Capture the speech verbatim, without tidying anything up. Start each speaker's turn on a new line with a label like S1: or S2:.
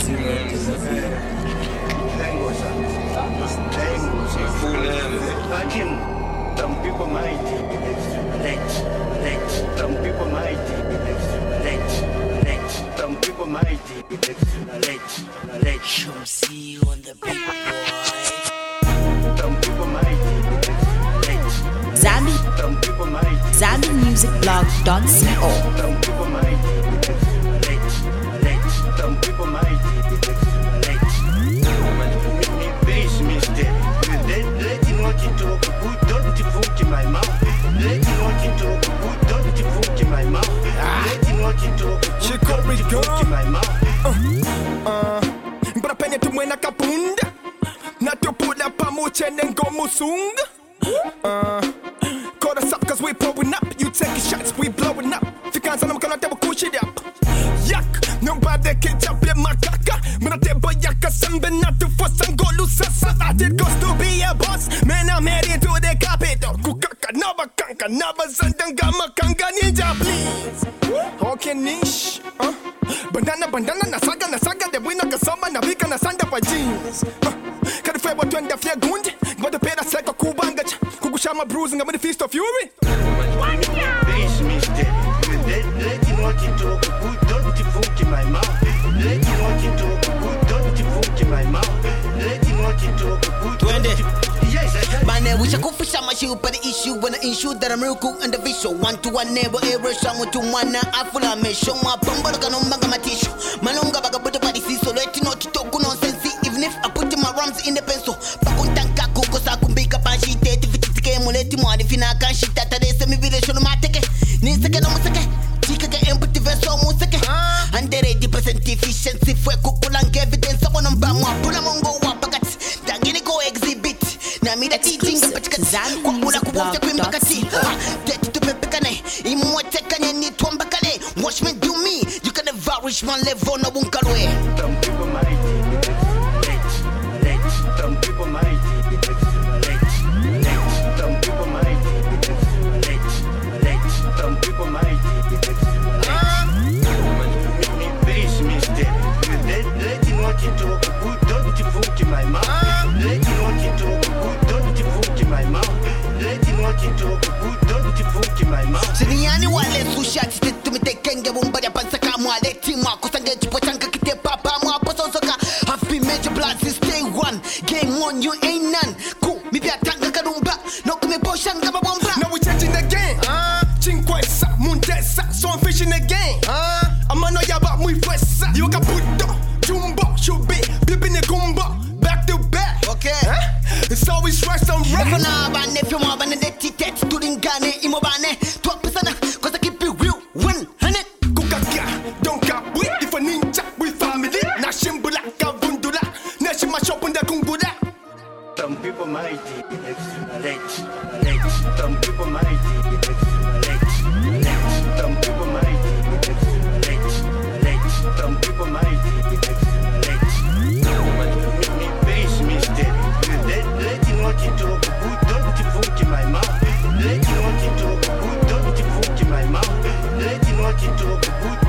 S1: Some people might let, let, some people might let, let, some people might let, let.
S2: Come see you on the big boy.
S1: Some people might let,
S3: Zambi,
S1: some people might
S3: zambi music blog dot co.
S1: Some people might let, let, some people might let. Please, mister, let you not into a good don't food in my mouth. Let you not into a good don't food in my mouth. Let you not into a good don't food in my mouth.
S4: Uh, Bra penye tumwena kapunda na tupula pamoja nengo musunga. Uh, call us up cause we blowing up. You taking shots, we blowing up. Fikanza na mkana tebo kush it up. Yak, nobody can jump in my kaka. Muna tebo yaka sambe na tu fosangolu sasa. I did goes to be a boss. Man, I'm heading to the capital. Kukaka naba kanka naba zandanga makanga ninja please. Okay niche, uh. Bandana bandana na saga na saga de buena kasoma na vika na sanda pa jeans. Uh. Kada febo twenda fia gundi. Ngoda pera seka kubanga cha. Kukushama bruising I'm in the feast of fury.
S1: Please, mister, let, let you not into a good don't food in my mouth. Let you not into a good don't food in my mouth. Let you not into a good
S2: Twende.
S1: Yes, I can.
S2: My name wish I could fish out my shoe, but the issue when I issue that I'm real cool and the visual. One to one neighbor, every shot with two one. I full of me, show my bumble, can on banga my tissue. Malonga baga put the body see, so let you know to talk nonsense. Even if I put my rums in the pencil, Pakuntanka, Kukos, I can bake up and she take if it's game, let him on if you not can shit that they send me village on my ticket. Nisaka no musaka, Chika can put the vessel musaka. And there eighty percent efficiency for Kukulang evidence. Someone on Bama, Pulamongo, Wapagats, Danginico exhibit. Namida teaching the Pachkazan, Kwapula Kuwaka Pimbakati, Dead to Pepekane, Imwatekane, Nitwambakale, watch me do me, you can never reach my level, no Bunkalwe.
S1: Some people might let, let, some people might let, let, some people might let, let, some people might Please, mister, let, let you not into a good don't food in my mouth. Let you not into a good don't food in my mouth. Let you not into a good don't food in my mouth.
S2: Siniani wale sushati to me take kenge bumba ya pansaka mwale tima kusange chipotanga kite papa mwa posonsoka. Have been major plans since day one. Game on you ain't none. Cool, me be a tanga karumba. No kume potion kama bomba.
S4: Now we changing the game. Uh, Cinquesa, Mundesa, so I'm fishing again. Uh, I'm on yaba muy fuesa. You got puto, jumbo, should be, bipping the gumbo. Back to back.
S2: Okay.
S4: Huh? It's always rest on
S2: If
S4: right.
S2: you know about if you want to get it to Lingane, Imobane, twelve percent, cause I keep it real. One hundred.
S4: Kukaka, don't cap with if a ninja with family. Nashimbula, Kavundula, Nashima shop on the Kungula.
S1: Some people might let, let, some people might let, let, some people might let, let, some people might let. Please, mister, let, let you not into a good don't food in my mouth. Let you not into a good don't food in my mouth. Let you not into a good